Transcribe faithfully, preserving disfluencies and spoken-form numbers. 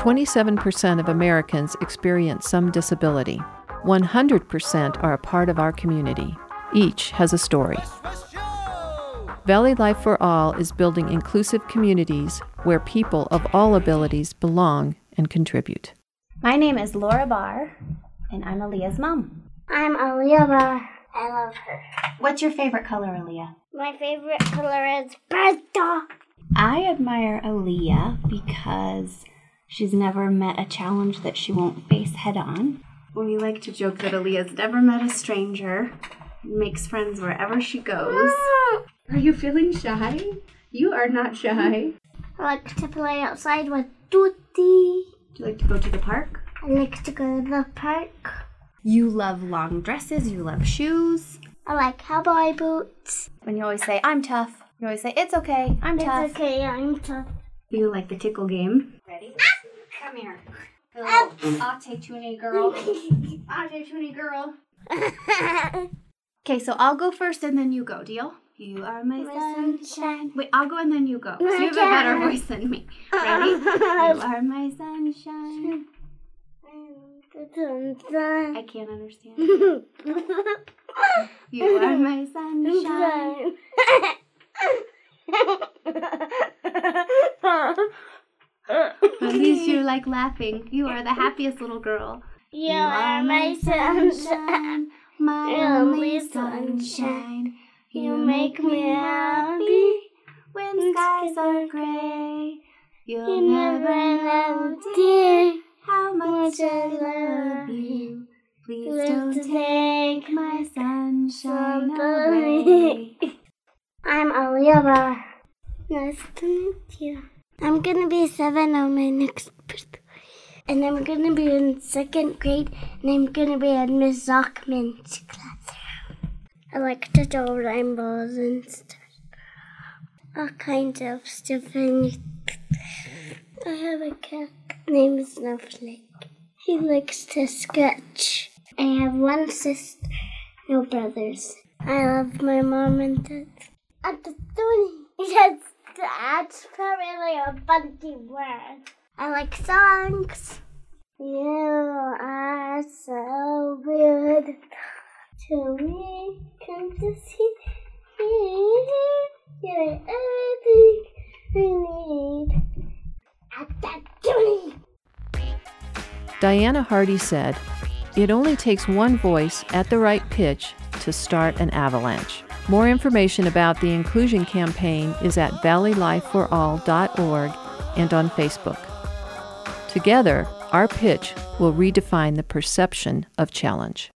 twenty-seven percent of Americans experience some disability. one hundred percent are a part of our community. Each has a story. Valley Life for All is building inclusive communities where people of all abilities belong and contribute. My name is Laura Barr, and I'm Aaliyah's mom. I'm Aaliyah Barr. I love her. What's your favorite color, Aaliyah? My favorite color is purple. I admire Aaliyah because she's never met a challenge that she won't face head-on. We like to joke that Aaliyah's never met a stranger, makes friends wherever she goes. Are you feeling shy? You are not shy. I like to play outside with Tutti. Do you like to go to the park? I like to go to the park. You love long dresses, you love shoes. I like cowboy boots. When you always say, I'm tough, you always say, it's okay, I'm it's tough. It's okay, I'm tough. You like the tickle game. Ready? Ah! Come here. Little Ate Tune girl. Ate Tune girl. Okay, so I'll go first and then you go, deal? You are my, my sunshine. sunshine. Wait, I'll go and then you go. So you have a better voice than me. Ready? You are my sunshine. I can't understand. You are my sunshine. At least you're like laughing. You are the happiest little girl. You, you are my sunshine. My only sunshine. You make me happy when skies are gray. You'll you never know, dear, how much I love you. Please don't take my sunshine away. I'm Aaliyah Barr. Nice to meet you. I'm going to be seven on my next birthday. And I'm going to be in second grade, and I'm going to be in Miss Zockman's classroom. I like to draw rainbows and stuff. All kinds of stuff. And I have a cat named Snowflake. He likes to sketch. I have one sister, no brothers. I love my mom and dad. At the doing, yes, that's probably a funny word. I like songs. You are so weird to me. Come to see me. You're everything I need. At that doing. Diana Hardy said, "It only takes one voice at the right pitch to start an avalanche." More information about the Inclusion Campaign is at valley life for all dot org and on Facebook. Together, our pitch will redefine the perception of challenge.